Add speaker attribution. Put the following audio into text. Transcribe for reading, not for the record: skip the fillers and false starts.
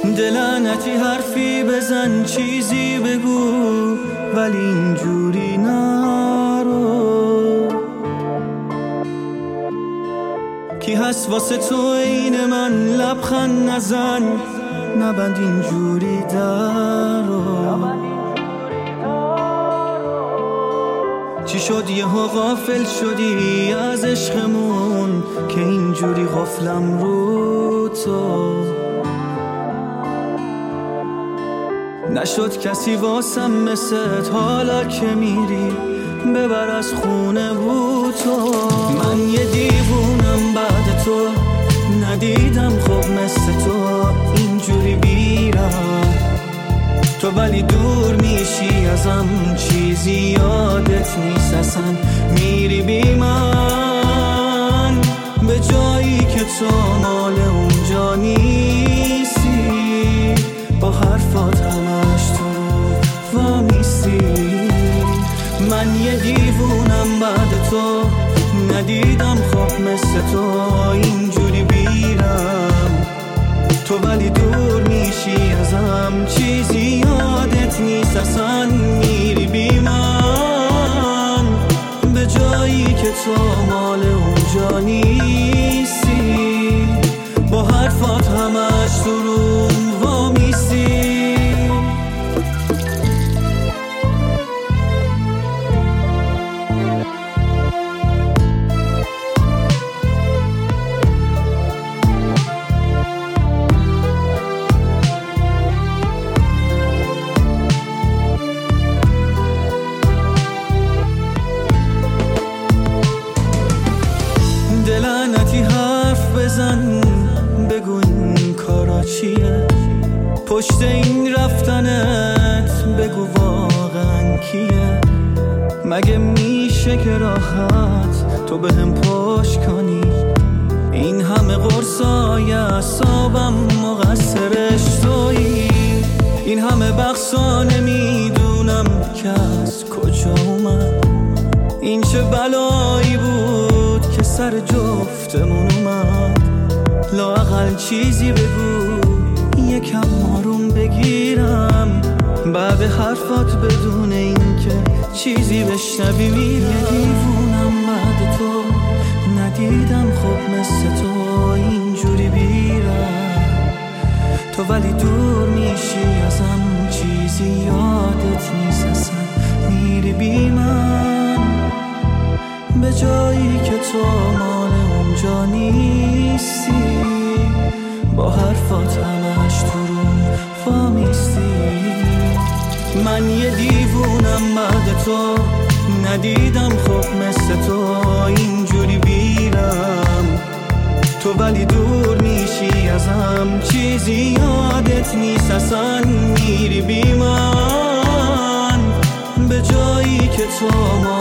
Speaker 1: دلعنتی حرفی بزن، چیزی بگو، ولی اینجوری نرو. کی هست واسه تو این من؟ لبخند نزن، نبند اینجوری درو. چی شد یهو غافل شدی از عشقمون که اینجوری غفلم رو تو؟ نشد کسی واسم مثلت، حالا که میری ببر از خونه بود تو. من یه دیوونم بعد تو، ندیدم خب مثل تو اینجوری بیرم تو، ولی دور میشی ازم، چیزی یادت نیست اصلا. میری بی من به جایی که تو مال اونجا نیستی، با حرفات همش تو وامیستی. من یه دیوونم بعد تو، ندیدم خب مثل تو اینجوری بیرم تو، ولی دور میشی ازم، چیزی یادت نیست اصلا. میری بی من به جایی که تو مال اونجا نیستی، با حرفات همش تو روم وامیستی. دلعنتی حرف بزن، بگو این کارا چیه؟ پشت این رفتنت بگو واقعا کیه؟ مگه میشه که راحت تو به هم پشت کنی؟ این همه قرصای اعصابم مقصرش تویی، این همه بخصا نمیدونم که از کجا اومد. این چه بلایی بود که سر جفتمون اومد؟ لااقل چیزی بگو، یکم آروم بگیرم بعد حرفات، بدون این که چیزی بشنوی میرم. یه دیوونم بعد تو، ندیدم خب مثل تو اینجوری بیرم تو، ولی دور میشی ازم، چیزی یادت نیست اصلا. میری بی من به جایی که تو مال اونجا نیستی، با حرفات همش تو روم وامیستی. من یه دیوونم بعد تو، ندیدم خب مثل تو اینجوری بیرم تو، ولی دور میشی ازم، چیزی یادت نیست اصلا. میری بی من به جایی که تو